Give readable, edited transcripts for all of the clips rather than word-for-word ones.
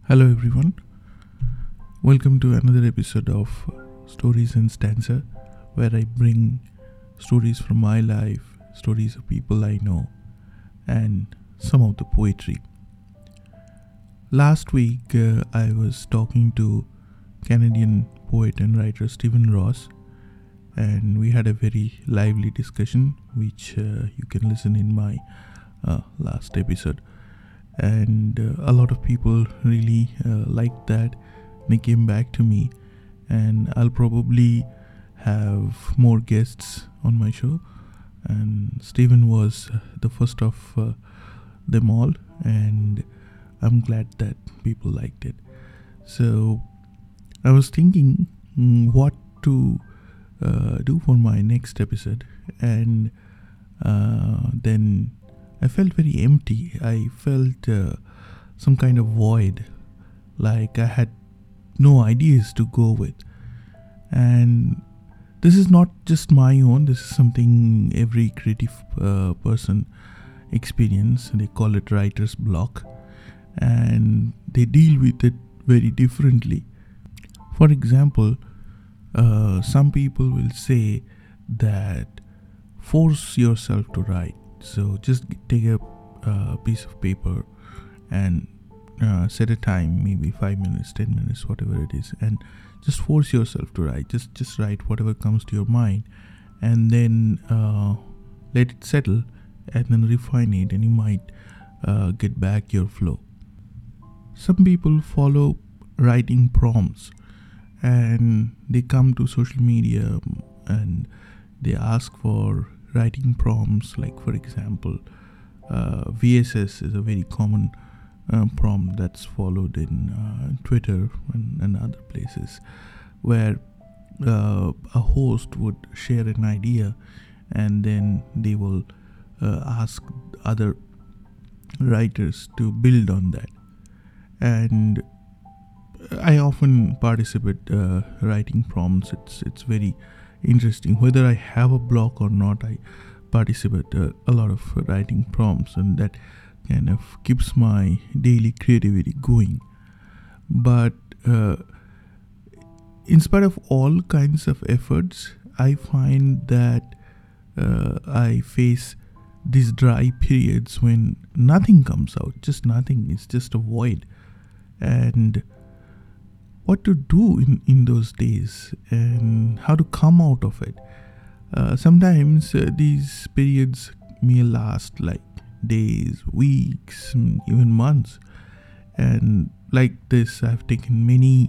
Hello everyone, welcome to another episode of Stories in Stanza, where I bring stories from my life, stories of people I know, and some of the poetry. Last week I was talking to Canadian poet and writer Stephen Ross, and we had a very lively discussion which you can listen in my last episode. And a lot of people really liked that. They came back to me, and I'll probably have more guests on my show. And Stephen was the first of them all, and I'm glad that people liked it. So I was thinking what to do for my next episode, and then I felt very empty. I felt some kind of void, like I had no ideas to go with. And this is not just my own, this is something every creative person experience. They call it writer's block, and they deal with it very differently. For example, some people will say that force yourself to write. So just take a piece of paper and set a time, maybe 5 minutes, 10 minutes, whatever it is, and just force yourself to write. Just write whatever comes to your mind, and then let it settle, and then refine it, and you might get back your flow. Some people follow writing prompts, and they come to social media and they ask for writing prompts. Like, for example, VSS is a very common prompt that's followed in Twitter and other places, where a host would share an idea, and then they will ask other writers to build on that. And I often participate writing prompts. It's very interesting. Whether I have a block or not, I participate a lot of writing prompts, and that kind of keeps my daily creativity going. But in spite of all kinds of efforts, I find that I face these dry periods when nothing comes out, just nothing. It's just a void. And what to do in those days, and how to come out of it. Sometimes these periods may last like days, weeks, even months. And like this, I've taken many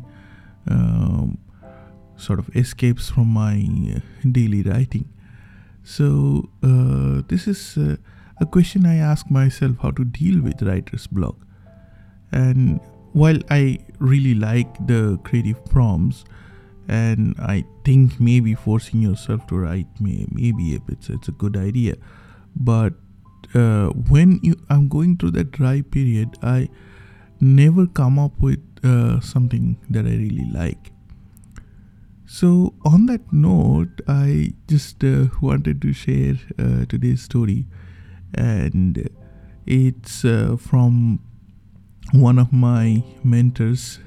sort of escapes from my daily writing. So this is a question I ask myself: how to deal with writer's block. And while I really like the creative prompts, and I think maybe forcing yourself to write maybe it's a good idea, but when I'm going through that dry period, I never come up with something that I really like. So on that note, I just wanted to share today's story, and it's from one of my mentors,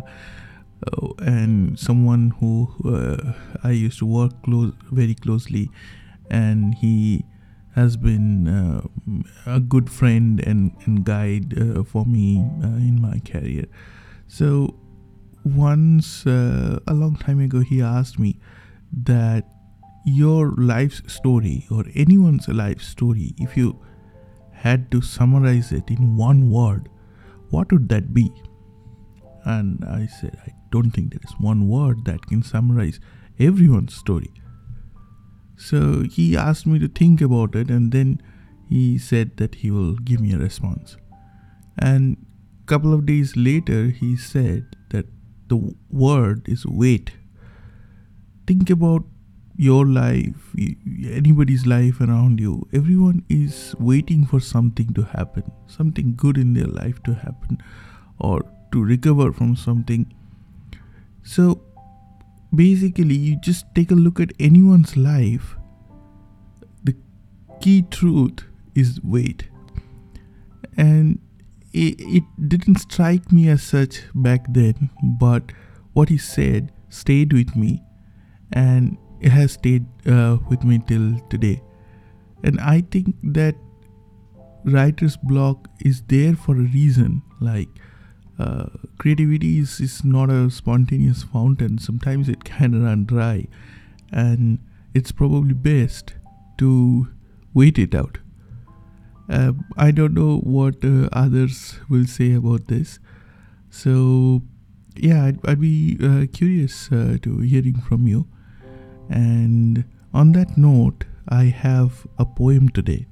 and someone who I used to work very closely, and he has been a good friend and guide for me in my career. So once, a long time ago, he asked me that your life's story, or anyone's life story, if you had to summarize it in one word, what would that be? And I said, I don't think there is one word that can summarize everyone's story. So he asked me to think about it, and then he said that he will give me a response. And a couple of days later, he said that the word is wait. Think about your life, anybody's life around you. Everyone is waiting for something to happen, something good in their life to happen, or to recover from something. So basically, you just take a look at anyone's life. The key truth is wait. And it didn't strike me as such back then, but what he said stayed with me, and it has stayed with me till today. And I think that writer's block is there for a reason. Like, creativity is not a spontaneous fountain. Sometimes it can run dry, and it's probably best to wait it out. I don't know what others will say about this. So, yeah, I'd be curious to hearing from you. And on that note, I have a poem today.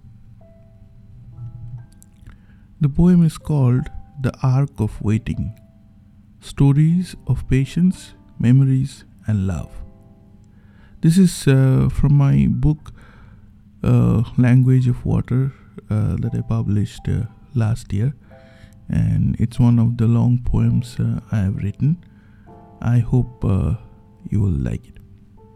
The poem is called The Arc of Waiting: Stories of Patience, Memories, and Love. This is from my book, Language of Water, that I published last year, and it's one of the long poems I have written. I hope you will like it.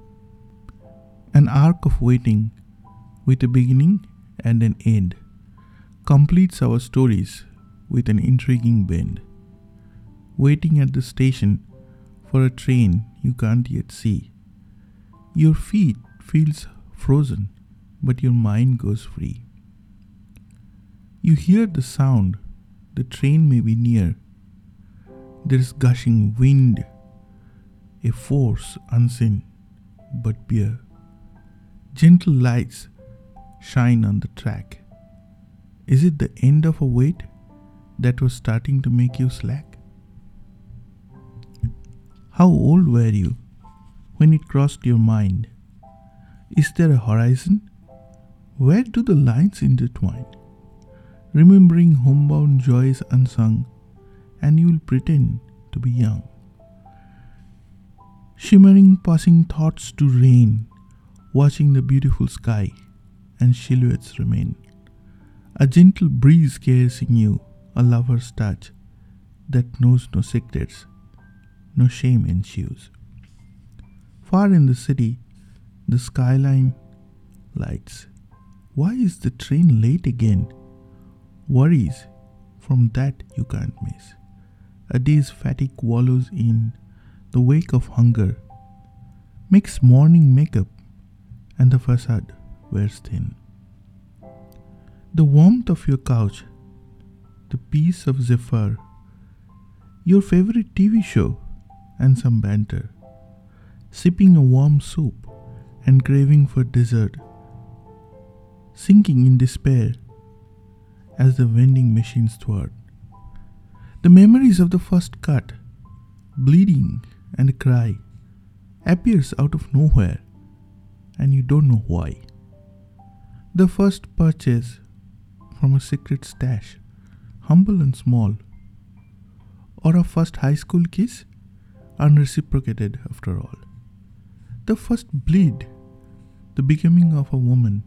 An arc of waiting with a beginning and an end completes our stories with an intriguing bend. Waiting at the station for a train you can't yet see. Your feet feels frozen, but your mind goes free. You hear the sound, the train may be near. There's gushing wind, a force unseen but pure. Gentle lights shine on the track. Is it the end of a wait that was starting to make you slack? How old were you when it crossed your mind? Is there a horizon? Where do the lines intertwine? Remembering homebound joys unsung, and you will pretend to be young. Shimmering passing thoughts to rain, watching the beautiful sky and silhouettes remain. A gentle breeze caressing you, a lover's touch that knows no secrets, no shame ensues. Far in the city, the skyline lights. Why is the train late again? Worries from that you can't miss. A day's fatigue wallows in the wake of hunger, makes morning makeup, and the facade wears thin. The warmth of your couch, the peace of Zephyr, your favorite TV show, and some banter, sipping a warm soup and craving for dessert, sinking in despair as the vending machines thwart. The memories of the first cut, bleeding and a cry, appears out of nowhere, and you don't know why. The first purchase from a secret stash, humble and small, or a first high school kiss, unreciprocated after all. The first bleed, the becoming of a woman,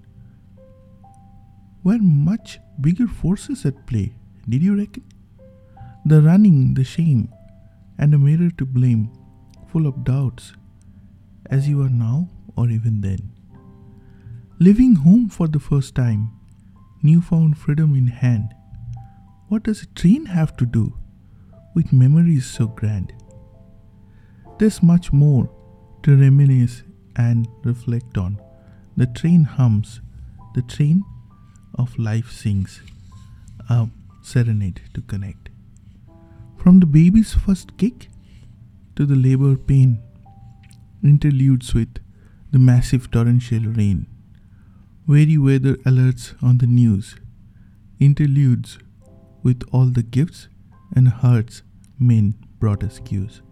were much bigger forces at play, did you reckon? The running, the shame, and a mirror to blame, full of doubts, as you are now or even then. Leaving home for the first time, newfound freedom in hand. What does a train have to do with memories so grand? There's much more to reminisce and reflect on. The train hums, the train of life sings, a serenade to connect. From the baby's first kick to the labor pain, interludes with the massive torrential rain, weary weather alerts on the news, interludes with all the gifts and hearts men brought as cues.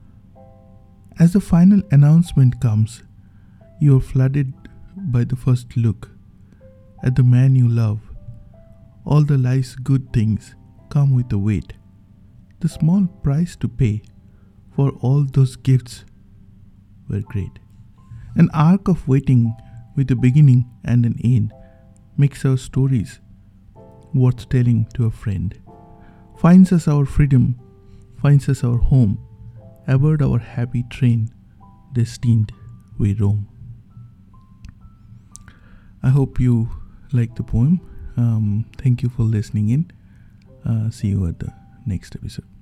As the final announcement comes, you are flooded by the first look at the man you love. All the life's good things come with a weight, the small price to pay for all those gifts were great. An arc of waiting with a beginning and an end makes our stories worth telling to a friend, finds us our freedom, finds us our home, aboard our happy train, destined we roam. I hope you like the poem. Thank you for listening in. See you at the next episode.